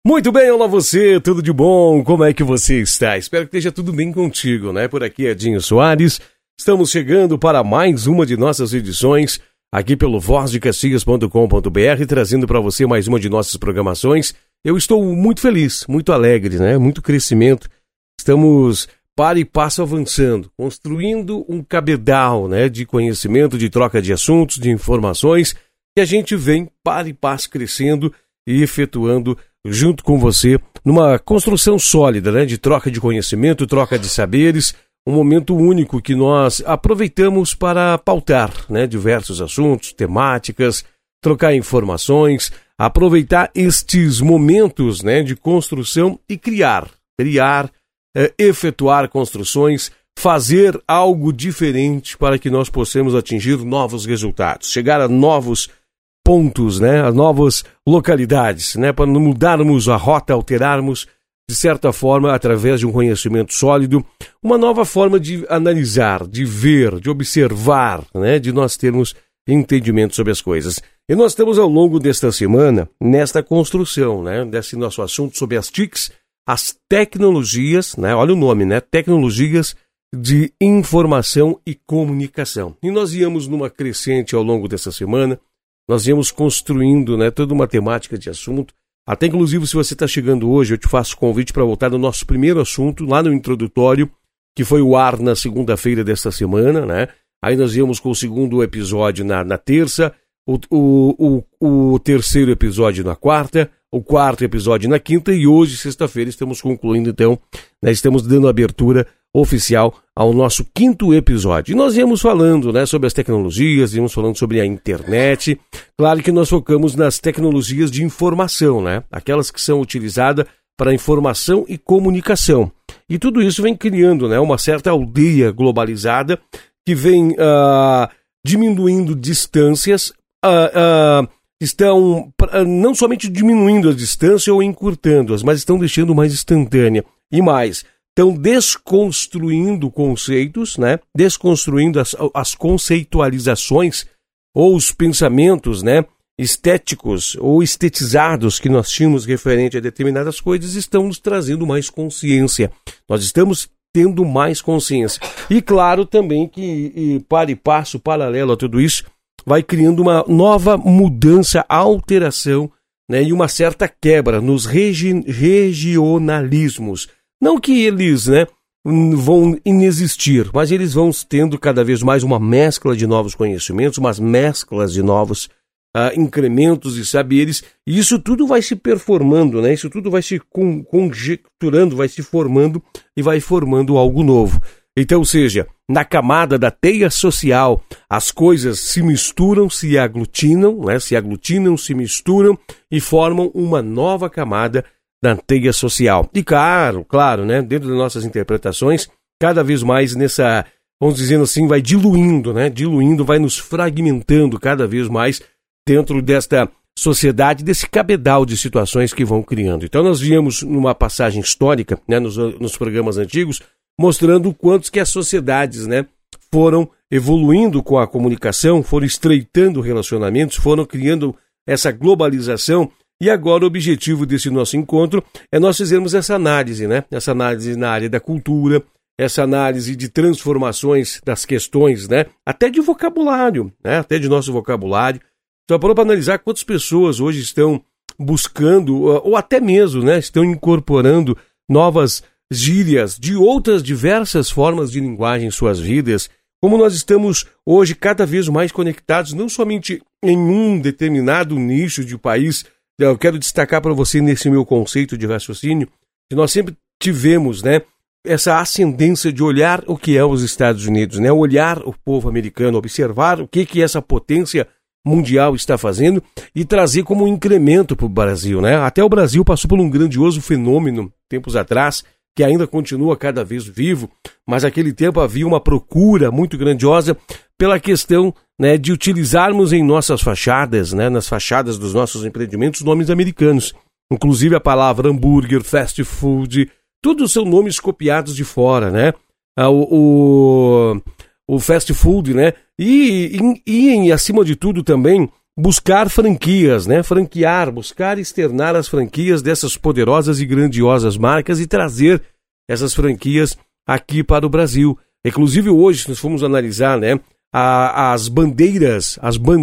Muito bem, olá você, tudo de bom? Como é que você está? Espero que esteja tudo bem contigo, né? Por aqui é Dinho Soares, estamos chegando para mais uma de nossas edições, aqui pelo vozdecaxias.com.br, trazendo para você mais uma de nossas programações. Eu estou muito feliz, muito alegre, né? Muito crescimento, estamos para e passo avançando, construindo um cabedal, né? De conhecimento, de troca de assuntos, de informações, que a gente vem para e passo crescendo e efetuando junto com você, numa construção sólida, né, de troca de conhecimento, troca de saberes, um momento único que nós aproveitamos para pautar, né, diversos assuntos, temáticas, trocar informações, aproveitar estes momentos, né, de construção e criar, efetuar construções, fazer algo diferente para que nós possamos atingir novos resultados, chegar a novos pontos, né, a novas localidades, né, para não mudarmos a rota, alterarmos, de certa forma, através de um conhecimento sólido, uma nova forma de analisar, de ver, de observar, né, de nós termos entendimento sobre as coisas. E nós estamos, ao longo desta semana, nesta construção, né, desse nosso assunto sobre as TICs, as tecnologias, né, olha o nome, né, tecnologias de informação e comunicação. E nós íamos numa crescente ao longo dessa semana. Nós viemos construindo, né, toda uma temática de assunto. Até inclusive, se você está chegando hoje, eu te faço convite para voltar no nosso primeiro assunto, lá no introdutório, que foi o ar na segunda-feira desta semana, né? Aí nós íamos com o segundo episódio na terça, o terceiro episódio na quarta, o quarto episódio na quinta, e hoje, sexta-feira, estamos concluindo, então, né, estamos dando abertura oficial ao nosso quinto episódio. E nós íamos falando, né, sobre as tecnologias, íamos falando sobre a internet. Claro que nós focamos nas tecnologias de informação, né? Aquelas que são utilizadas para informação e comunicação. E tudo isso vem criando, né, uma certa aldeia globalizada que vem diminuindo distâncias, estão não somente diminuindo a distância ou encurtando-as, mas estão deixando mais instantânea. E mais, estão desconstruindo conceitos, né? Desconstruindo as conceitualizações ou os pensamentos, né, estéticos ou estetizados que nós tínhamos referente a determinadas coisas, estão nos trazendo mais consciência. Nós estamos tendo mais consciência. E claro também que para e passo paralelo a tudo isso, vai criando uma nova mudança, alteração, né, e uma certa quebra nos regionalismos. Não que eles, né, vão inexistir, mas eles vão tendo cada vez mais uma mescla de novos conhecimentos, umas mesclas de novos incrementos de saberes, e isso tudo vai se performando, né? Isso tudo vai se conjecturando, vai se formando e vai formando algo novo. Então, ou seja, na camada da teia social, as coisas se misturam, se aglutinam, né? Se misturam e formam uma nova camada da teia social. E claro, né, dentro das nossas interpretações, cada vez mais nessa, vamos dizendo assim, vai diluindo, né, vai nos fragmentando cada vez mais dentro desta sociedade, desse cabedal de situações que vão criando. Então nós viemos numa passagem histórica, né, nos programas antigos, mostrando quantos que as sociedades, né, foram evoluindo com a comunicação, foram estreitando relacionamentos, foram criando essa globalização. E agora o objetivo desse nosso encontro é nós fizermos essa análise, né? Essa análise na área da cultura, essa análise de transformações das questões, né? Até de vocabulário, né? Até de nosso vocabulário. Então, para analisar quantas pessoas hoje estão buscando, ou até mesmo, né, estão incorporando novas gírias de outras diversas formas de linguagem em suas vidas, como nós estamos hoje cada vez mais conectados, não somente em um determinado nicho de país. Eu quero destacar para você nesse meu conceito de raciocínio, que nós sempre tivemos, né, essa ascendência de olhar o que é os Estados Unidos, né, olhar o povo americano, observar o que essa potência mundial está fazendo e trazer como um incremento para o Brasil, né? Até o Brasil passou por um grandioso fenômeno tempos atrás, que ainda continua cada vez vivo, mas naquele tempo havia uma procura muito grandiosa pela questão, né, de utilizarmos em nossas fachadas, né, nas fachadas dos nossos empreendimentos, nomes americanos. Inclusive a palavra hambúrguer, fast food, todos são nomes copiados de fora, né? O fast food, né? E acima de tudo também buscar franquias, né? Franquear, buscar externar as franquias dessas poderosas e grandiosas marcas e trazer essas franquias aqui para o Brasil. Inclusive hoje, se nós formos analisar, né, as bandeiras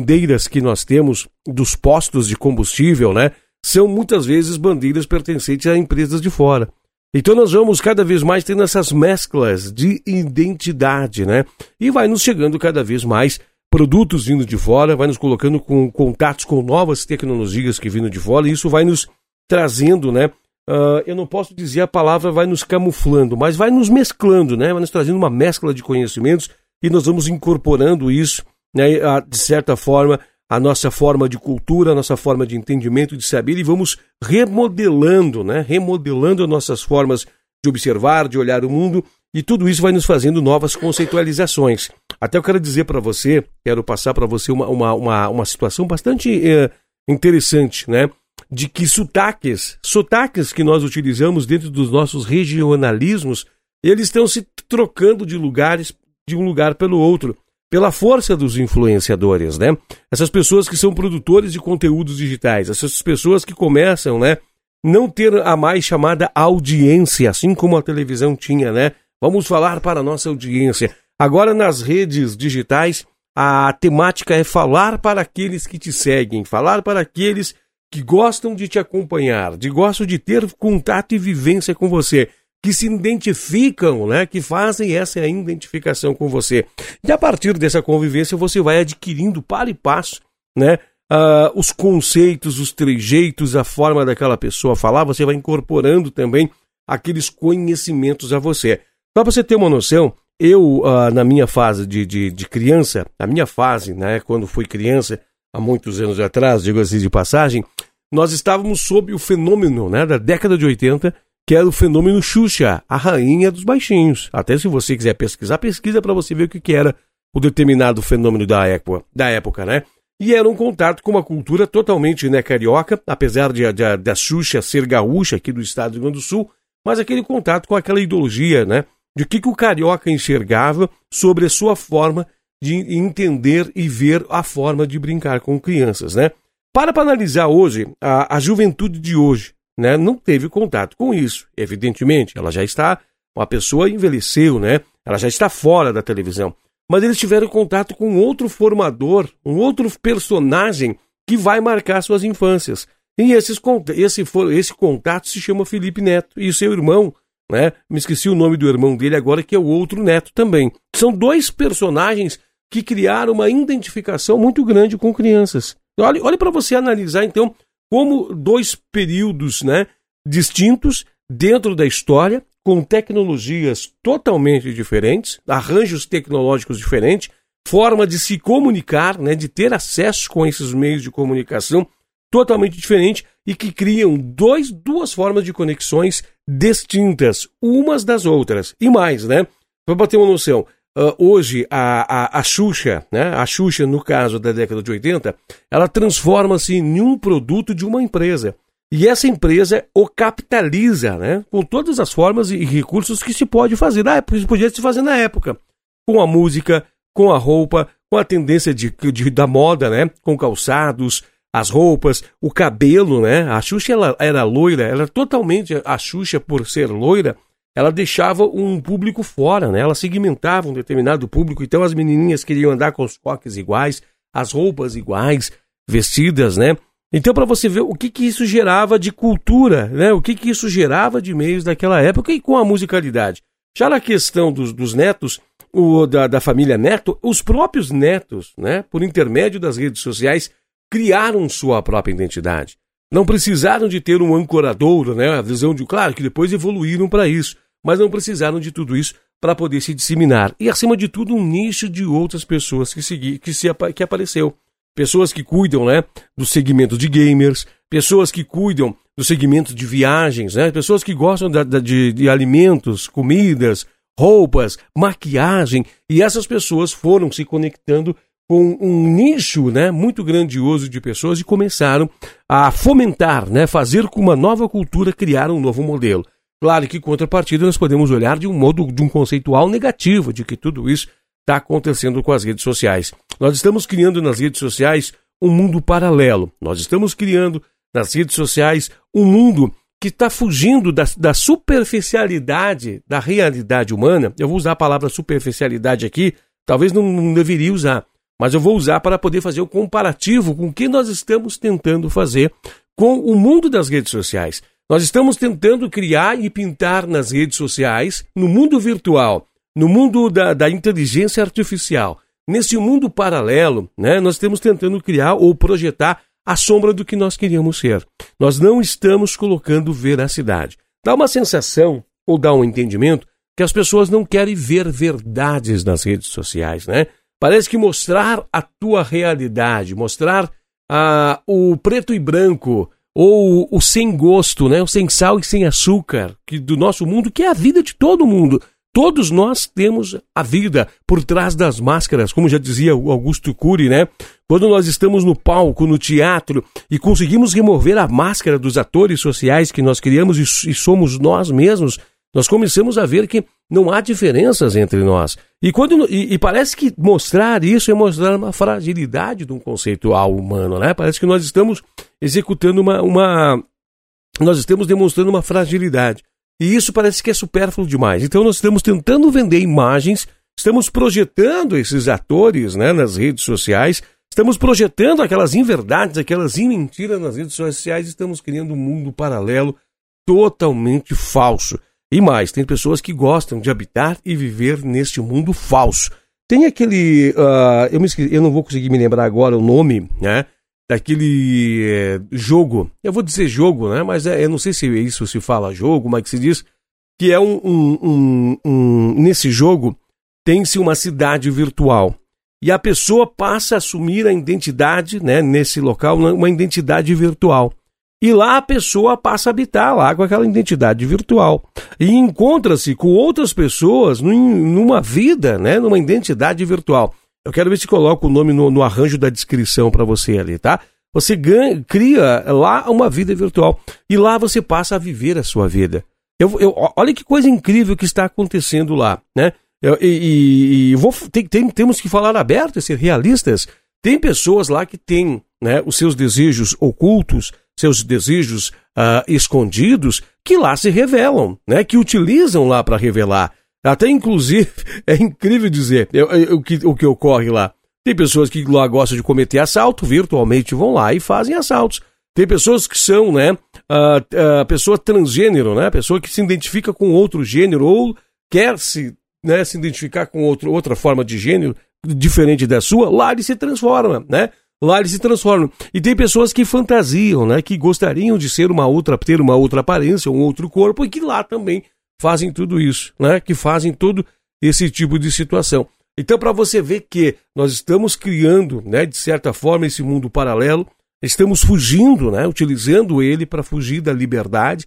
que nós temos dos postos de combustível, né, são muitas vezes bandeiras pertencentes a empresas de fora. Então nós vamos cada vez mais tendo essas mesclas de identidade, né? E vai nos chegando cada vez mais produtos vindo de fora, vai nos colocando com contatos com novas tecnologias que vindo de fora, e isso vai nos trazendo, né? Eu não posso dizer a palavra vai nos camuflando, mas vai nos mesclando, né? Vai nos trazendo uma mescla de conhecimentos e nós vamos incorporando isso, né? De certa forma, a nossa forma de cultura, a nossa forma de entendimento, de saber, e vamos remodelando, né? Remodelando as nossas formas de observar, de olhar o mundo, e tudo isso vai nos fazendo novas conceitualizações. Até eu quero dizer para você, quero passar para você uma situação bastante interessante, né? De que sotaques que nós utilizamos dentro dos nossos regionalismos, eles estão se trocando de lugares, de um lugar pelo outro, pela força dos influenciadores, né? Essas pessoas que são produtores de conteúdos digitais, essas pessoas que começam, né, não ter a mais chamada audiência, assim como a televisão tinha, né? Vamos falar para a nossa audiência. Agora nas redes digitais, a temática é falar para aqueles que te seguem, falar para aqueles que gostam de te acompanhar, gostam de ter contato e vivência com você, que se identificam, né, que fazem essa identificação com você. E a partir dessa convivência você vai adquirindo para e passo, né, os conceitos, os trejeitos, a forma daquela pessoa falar, você vai incorporando também aqueles conhecimentos a você. Para você ter uma noção, eu, na minha fase de criança, a minha fase, né, quando fui criança, há muitos anos atrás, digo assim de passagem, nós estávamos sob o fenômeno, né, da década de 80, que era o fenômeno Xuxa, a rainha dos baixinhos. Até se você quiser pesquisar, pesquisa para você ver o que era o determinado fenômeno da época, né? E era um contato com uma cultura totalmente, né, carioca, apesar da Xuxa ser gaúcha aqui do estado do Rio Grande do Sul, mas aquele contato com aquela ideologia, né, de que o carioca enxergava sobre a sua forma de entender e ver a forma de brincar com crianças, né? Para analisar hoje, a juventude de hoje, né, não teve contato com isso. Evidentemente, ela já está, uma pessoa envelheceu, né? Ela já está fora da televisão. Mas eles tiveram contato com outro formador, um outro personagem que vai marcar suas infâncias. E esse contato se chama Felipe Neto. E o seu irmão, né? Me esqueci o nome do irmão dele agora, que é o outro Neto também. São dois personagens que criaram uma identificação muito grande com crianças. Olhe para você analisar, então, como dois períodos, né, distintos dentro da história, com tecnologias totalmente diferentes, arranjos tecnológicos diferentes, forma de se comunicar, né, de ter acesso com esses meios de comunicação totalmente diferente e que criam duas formas de conexões distintas, umas das outras. E mais, né, para ter uma noção, hoje a Xuxa, né, a Xuxa, no caso da década de 80, ela transforma-se em um produto de uma empresa. E essa empresa o capitaliza, né, com todas as formas e recursos que se pode fazer. Podia se fazer na época, com a música, com a roupa, com a tendência da moda, né, com calçados, as roupas, o cabelo, né. A Xuxa ela era loira, ela totalmente, a Xuxa, por ser loira, ela deixava um público fora, né? Ela segmentava um determinado público, então as menininhas queriam andar com os coques iguais, as roupas iguais, vestidas, né? Então, para você ver o que isso gerava de cultura, né? O que isso gerava de meios daquela época e com a musicalidade. Já na questão dos netos, da família Neto, os próprios netos, né? Por intermédio das redes sociais, criaram sua própria identidade. Não precisaram de ter um ancoradouro, né? A visão de, claro, que depois evoluíram para isso, mas não precisaram de tudo isso para poder se disseminar. E, acima de tudo, um nicho de outras pessoas que apareceu. Pessoas que cuidam, né, do segmento de gamers, pessoas que cuidam do segmento de viagens, né? Pessoas que gostam de alimentos, comidas, roupas, maquiagem. E essas pessoas foram se conectando com um nicho, né, muito grandioso de pessoas e começaram a fomentar, né, fazer com uma nova cultura criar um novo modelo. Claro que, em contrapartida, nós podemos olhar de um conceitual negativo de que tudo isso está acontecendo com as redes sociais. Nós estamos criando nas redes sociais um mundo paralelo. Nós estamos criando nas redes sociais um mundo que está fugindo da superficialidade da realidade humana. Eu vou usar a palavra superficialidade aqui, talvez não deveria usar, mas eu vou usar para poder fazer o comparativo com o que nós estamos tentando fazer com o mundo das redes sociais. Nós estamos tentando criar e pintar nas redes sociais, no mundo virtual, no mundo da inteligência artificial. Nesse mundo paralelo, né, nós estamos tentando criar ou projetar a sombra do que nós queríamos ser. Nós não estamos colocando veracidade. Dá uma sensação, ou dá um entendimento, que as pessoas não querem ver verdades nas redes sociais, né? Parece que mostrar a tua realidade, mostrar o preto e branco, ou o sem gosto, né? O sem sal e sem açúcar do nosso mundo, que é a vida de todo mundo. Todos nós temos a vida por trás das máscaras, como já dizia o Augusto Cury, né? Quando nós estamos no palco, no teatro, e conseguimos remover a máscara dos atores sociais que nós criamos e somos nós mesmos, nós começamos a ver que não há diferenças entre nós. E parece que mostrar isso é mostrar uma fragilidade de um conceitual humano, né? Parece que nós estamos executando nós estamos demonstrando uma fragilidade. E isso parece que é supérfluo demais. Então nós estamos tentando vender imagens, estamos projetando esses atores, né, nas redes sociais, estamos projetando aquelas inverdades, aquelas mentiras nas redes sociais, estamos criando um mundo paralelo totalmente falso. E mais, tem pessoas que gostam de habitar e viver neste mundo falso. Tem aquele, eu não vou conseguir me lembrar agora o nome, né, daquele jogo, eu vou dizer jogo, né? Mas eu não sei se isso se fala jogo, mas que se diz que é nesse jogo tem-se uma cidade virtual e a pessoa passa a assumir a identidade, né, nesse local, uma identidade virtual. E lá a pessoa passa a habitar lá com aquela identidade virtual e encontra-se com outras pessoas numa vida, né, numa identidade virtual. Eu quero ver se coloco o nome no arranjo da descrição para você ali, tá? Você cria lá uma vida virtual e lá você passa a viver a sua vida. Olha que coisa incrível que está acontecendo lá, né? Temos que falar aberto e ser realistas. Tem pessoas lá que têm, né, os seus desejos ocultos, seus desejos escondidos, que lá se revelam, né? Que utilizam lá para revelar. Até, inclusive, é incrível dizer o que ocorre lá. Tem pessoas que lá gostam de cometer assalto, virtualmente vão lá e fazem assaltos. Tem pessoas que são, né, pessoa transgênero, né, pessoa que se identifica com outro gênero ou quer se identificar com outra forma de gênero diferente da sua, lá ele se transforma, né? Lá eles se transformam. E tem pessoas que fantasiam, né, que gostariam de ter uma outra aparência, um outro corpo, e que lá também fazem tudo isso, né? Que fazem todo esse tipo de situação. Então, para você ver que nós estamos criando, né, de certa forma, esse mundo paralelo, estamos fugindo, né, utilizando ele para fugir da liberdade,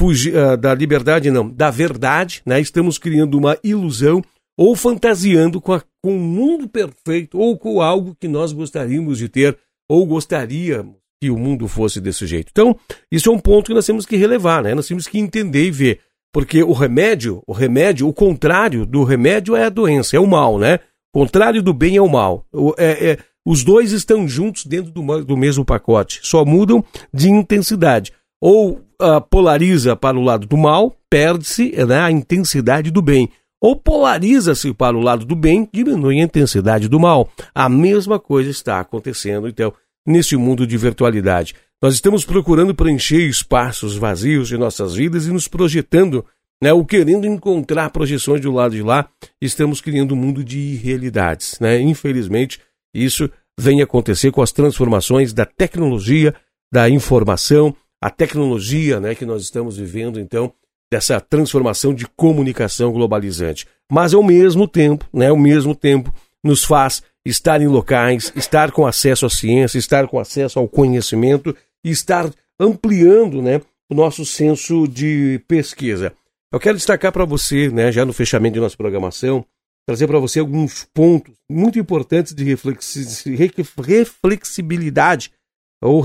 da verdade, né? Estamos criando uma ilusão ou fantasiando com um mundo perfeito ou com algo que nós gostaríamos de ter ou gostaríamos que o mundo fosse desse jeito. Então, isso é um ponto que nós temos que relevar, né? Nós temos que entender e ver. Porque o contrário do remédio é a doença, é o mal, né? O contrário do bem é o mal. Os dois estão juntos dentro do mesmo pacote, só mudam de intensidade. Ou polariza para o lado do mal, perde-se, né, a intensidade do bem. Ou polariza-se para o lado do bem, diminui a intensidade do mal. A mesma coisa está acontecendo, então, nesse mundo de virtualidade. Nós estamos procurando preencher espaços vazios de nossas vidas e nos projetando, né, ou querendo encontrar projeções do lado de lá, estamos criando um mundo de irrealidades, né? Infelizmente, isso vem acontecer com as transformações da tecnologia, da informação, a tecnologia, né, que nós estamos vivendo, então, dessa transformação de comunicação globalizante. Mas, ao mesmo tempo, nos faz estar em locais, estar com acesso à ciência, estar com acesso ao conhecimento e estar ampliando, né, o nosso senso de pesquisa. Eu quero destacar para você, né, já no fechamento de nossa programação, trazer para você alguns pontos muito importantes de reflexibilidade, ou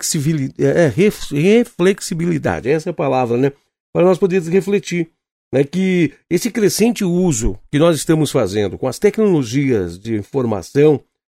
reflexibilidade, essa é a palavra, né, para nós podermos refletir, né, que esse crescente uso que nós estamos fazendo com as tecnologias de informação,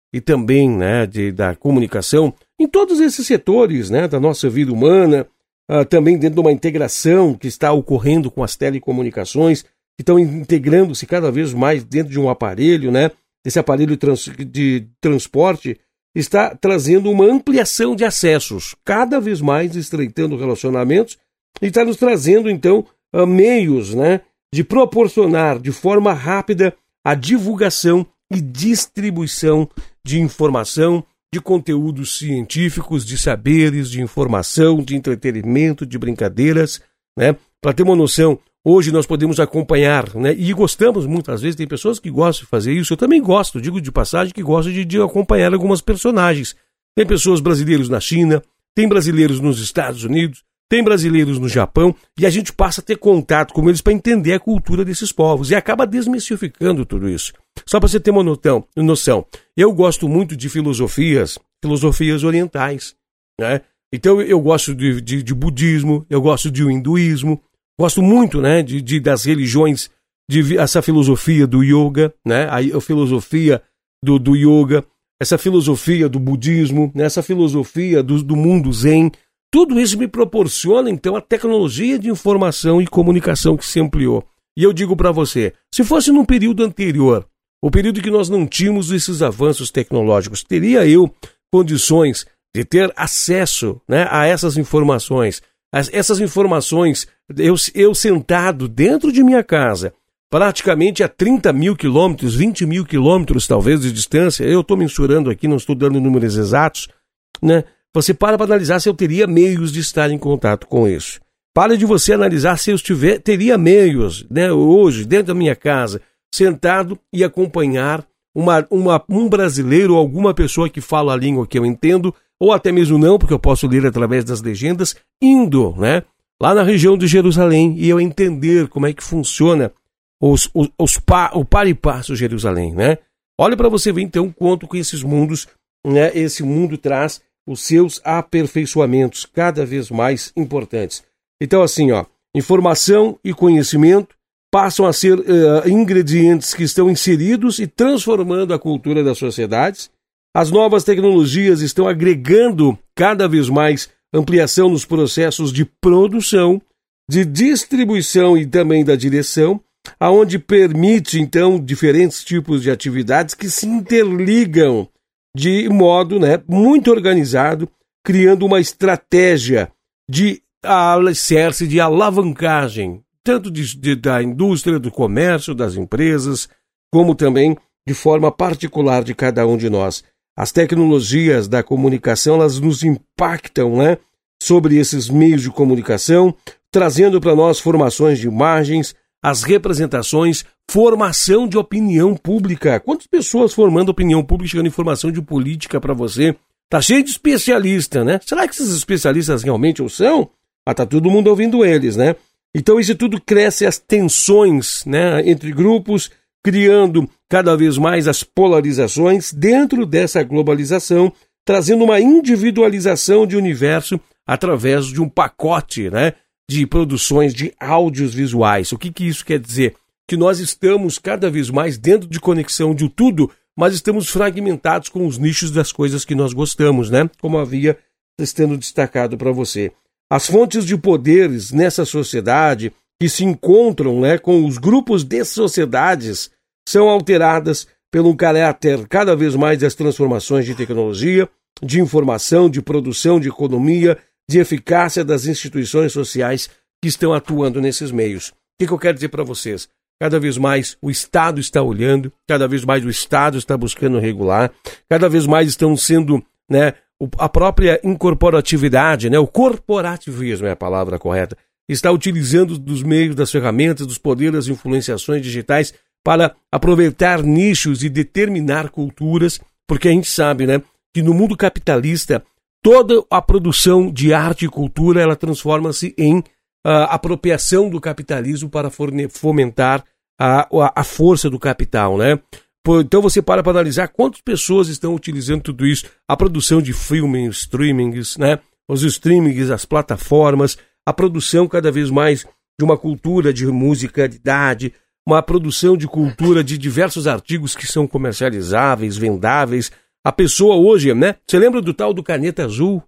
e também, né, da comunicação, em todos esses setores, né, da nossa vida humana, também dentro de uma integração que está ocorrendo com as telecomunicações, que estão integrando-se cada vez mais dentro de um aparelho, né, esse aparelho de transporte está trazendo uma ampliação de acessos, cada vez mais estreitando relacionamentos, e está nos trazendo, então, meios, né, de proporcionar de forma rápida a divulgação e distribuição de informação, de conteúdos científicos, de saberes, de informação, de entretenimento, de brincadeiras, né? Para ter uma noção, hoje nós podemos acompanhar, né? E gostamos muitas vezes, tem pessoas que gostam de fazer isso, eu também gosto, digo de passagem que gosto de acompanhar algumas personagens. Tem pessoas brasileiros na China, tem brasileiros nos Estados Unidos, tem brasileiros no Japão, e a gente passa a ter contato com eles para entender a cultura desses povos, e acaba desmistificando tudo isso. Só para você ter uma noção, eu gosto muito de filosofias orientais, né? Então eu gosto de budismo, eu gosto de hinduísmo, gosto muito, né, das religiões, essa filosofia do yoga, né, a filosofia do yoga, essa filosofia do budismo, né, essa filosofia do mundo zen. Tudo isso me proporciona, então, a tecnologia de informação e comunicação que se ampliou. E eu digo para você, se fosse num período anterior, o período que nós não tínhamos esses avanços tecnológicos, teria eu condições de ter acesso, né, a essas informações? Essas informações, eu sentado dentro de minha casa, praticamente a 30 mil quilômetros, 20 mil quilômetros talvez de distância, eu estou mensurando aqui, não estou dando números exatos, né? Você para analisar se eu teria meios de estar em contato com isso. Para de você analisar se eu teria meios, né, hoje, dentro da minha casa, sentado e acompanhar um brasileiro ou alguma pessoa que fala a língua que eu entendo, ou até mesmo não, porque eu posso ler através das legendas, indo, né, lá na região de Jerusalém, e eu entender como é que funciona o par e passo Jerusalém, né? Olha para você ver então quanto com esses mundos, né, esse mundo traz os seus aperfeiçoamentos cada vez mais importantes. Então, assim, informação e conhecimento passam a ser ingredientes que estão inseridos e transformando a cultura das sociedades. As novas tecnologias estão agregando cada vez mais ampliação nos processos de produção, de distribuição e também da direção, aonde permite, então, diferentes tipos de atividades que se interligam de modo, né, muito organizado, criando uma estratégia de alicerce, de alavancagem, tanto da indústria, do comércio, das empresas, como também de forma particular de cada um de nós. As tecnologias da comunicação, elas nos impactam, né, sobre esses meios de comunicação, trazendo para nós formações de imagens, as representações, formação de opinião pública. Quantas pessoas formando opinião pública, chegando informação de política para você? Tá cheio de especialista, né? Será que esses especialistas realmente o são? Tá todo mundo ouvindo eles, né? Então isso tudo cresce as tensões, né, entre grupos, criando cada vez mais as polarizações dentro dessa globalização, trazendo uma individualização de universo através de um pacote, né, de produções de áudios visuais. O que isso quer dizer? Que nós estamos cada vez mais dentro de conexão de tudo, mas estamos fragmentados com os nichos das coisas que nós gostamos, né? Como havia sendo destacado para você. As fontes de poderes nessa sociedade que se encontram, né, com os grupos de sociedades são alteradas pelo caráter cada vez mais das transformações de tecnologia, de informação, de produção, de economia, de eficácia das instituições sociais que estão atuando nesses meios. O que eu quero dizer para vocês? Cada vez mais o Estado está olhando, cada vez mais o Estado está buscando regular, cada vez mais estão sendo, né, a própria incorporatividade, né, o corporativismo é a palavra correta, está utilizando dos meios, das ferramentas, dos poderes, das influenciações digitais para aproveitar nichos e determinar culturas, porque a gente sabe, né, que no mundo capitalista toda a produção de arte e cultura ela transforma-se em apropriação do capitalismo para fomentar a força do capital, né? Então você para analisar quantas pessoas estão utilizando tudo isso, a produção de filmes, streamings, né? Os streamings, as plataformas, a produção cada vez mais de uma cultura de musicalidade, uma produção de cultura de diversos artigos que são comercializáveis, vendáveis, A pessoa hoje, né? Você lembra do tal do Caneta Azul?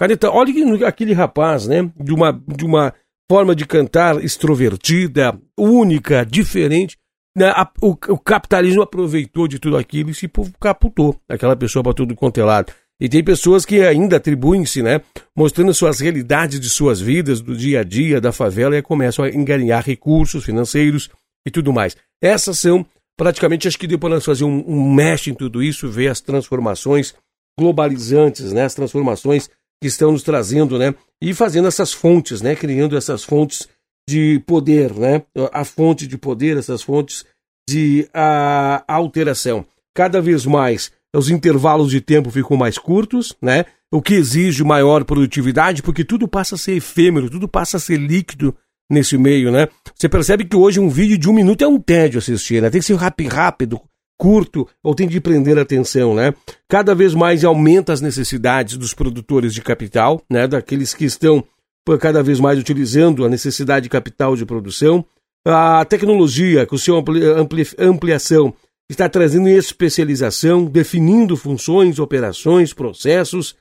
Olha aquele rapaz, né? De uma forma de cantar extrovertida, única, diferente. Né? O capitalismo aproveitou de tudo aquilo e se caputou aquela pessoa para tudo quanto é lado. E tem pessoas que ainda atribuem-se, né? Mostrando suas realidades de suas vidas, do dia a dia, da favela, e começam a engarinhar recursos financeiros e tudo mais. Essas são, praticamente, acho que depois nós fazer um mesh em tudo isso, ver as transformações globalizantes, né? As transformações que estão nos trazendo, né? E fazendo essas fontes, né? Criando essas fontes de poder, né? A fonte de poder, essas fontes de alteração. Cada vez mais os intervalos de tempo ficam mais curtos, né? O que exige maior produtividade, porque tudo passa a ser efêmero, tudo passa a ser líquido nesse meio, né? Você percebe que hoje um vídeo de 1 minuto é um tédio assistir, né? Tem que ser rápido, curto, ou tem de prender a atenção, né? Cada vez mais aumenta as necessidades dos produtores de capital, né? Daqueles que estão cada vez mais utilizando a necessidade de capital de produção. A tecnologia, com sua ampliação, está trazendo especialização, definindo funções, operações, processos,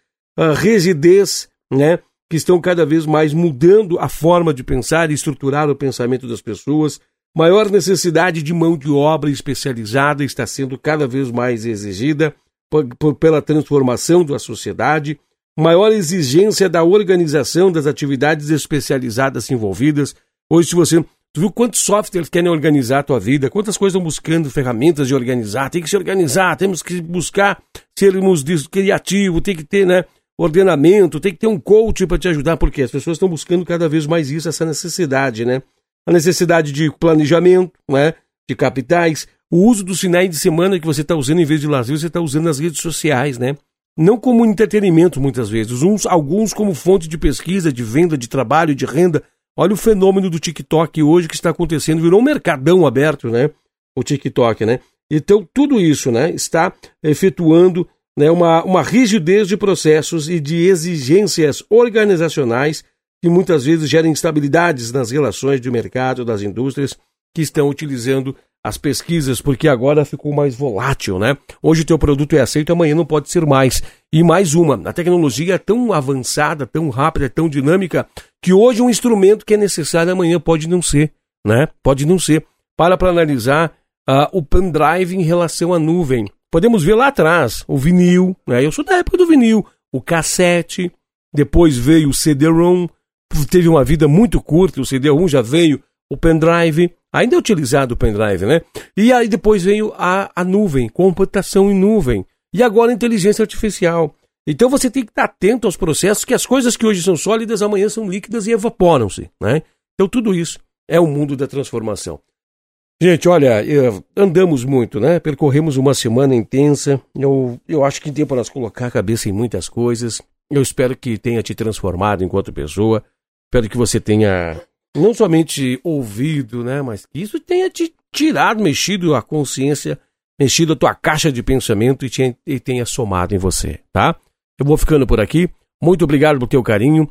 rigidez, né? Que estão cada vez mais mudando a forma de pensar e estruturar o pensamento das pessoas. Maior necessidade de mão de obra especializada está sendo cada vez mais exigida pela transformação da sociedade. Maior exigência da organização das atividades especializadas envolvidas. Hoje, se você... Tu viu quantos softwares querem organizar a tua vida? Quantas coisas estão buscando ferramentas de organizar? Tem que se organizar, temos que buscar sermos criativos, tem que ter, né, ordenamento, tem que ter um coach para te ajudar, porque as pessoas estão buscando cada vez mais isso, essa necessidade, né? A necessidade de planejamento, né, de capitais, o uso dos finais de semana que você está usando em vez de lazer, você está usando nas redes sociais, né? Não como entretenimento muitas vezes, alguns como fonte de pesquisa, de venda, de trabalho, de renda. Olha o fenômeno do TikTok hoje que está acontecendo, virou um mercadão aberto, né? O TikTok, né? Então tudo isso, né, está efetuando, né, uma rigidez de processos e de exigências organizacionais que muitas vezes geram instabilidades nas relações de mercado das indústrias que estão utilizando as pesquisas, porque agora ficou mais volátil, né? Hoje o teu produto é aceito, amanhã não pode ser mais. E mais uma, a tecnologia é tão avançada, tão rápida, tão dinâmica, que hoje um instrumento que é necessário amanhã pode não ser, né? Pode não ser. Para analisar o pendrive em relação à nuvem. Podemos ver lá atrás o vinil, né? Eu sou da época do vinil, o cassete, depois veio o CD-ROM, teve uma vida muito curta, o CD-ROM já veio, o pendrive, ainda é utilizado o pendrive, né? E aí depois veio a nuvem, computação em nuvem. E agora a inteligência artificial. Então você tem que estar atento aos processos, que as coisas que hoje são sólidas, amanhã são líquidas e evaporam-se, né? Então tudo isso é o mundo da transformação. Gente, olha, andamos muito, né? Percorremos uma semana intensa. Eu acho que tem para nós colocar a cabeça em muitas coisas. Eu espero que tenha te transformado enquanto pessoa. Espero que você tenha não somente ouvido, né, mas que isso tenha te tirado, mexido a consciência, mexido a tua caixa de pensamento e tenha somado em você, tá? Eu vou ficando por aqui. Muito obrigado pelo teu carinho.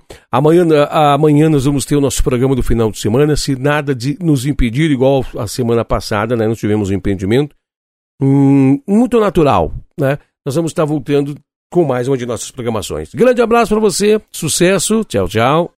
Amanhã nós vamos ter o nosso programa do final de semana, se nada de nos impedir, igual a semana passada, né, nós tivemos um impedimento. Muito natural, né? Nós vamos estar voltando com mais uma de nossas programações. Grande abraço para você, sucesso, tchau, tchau.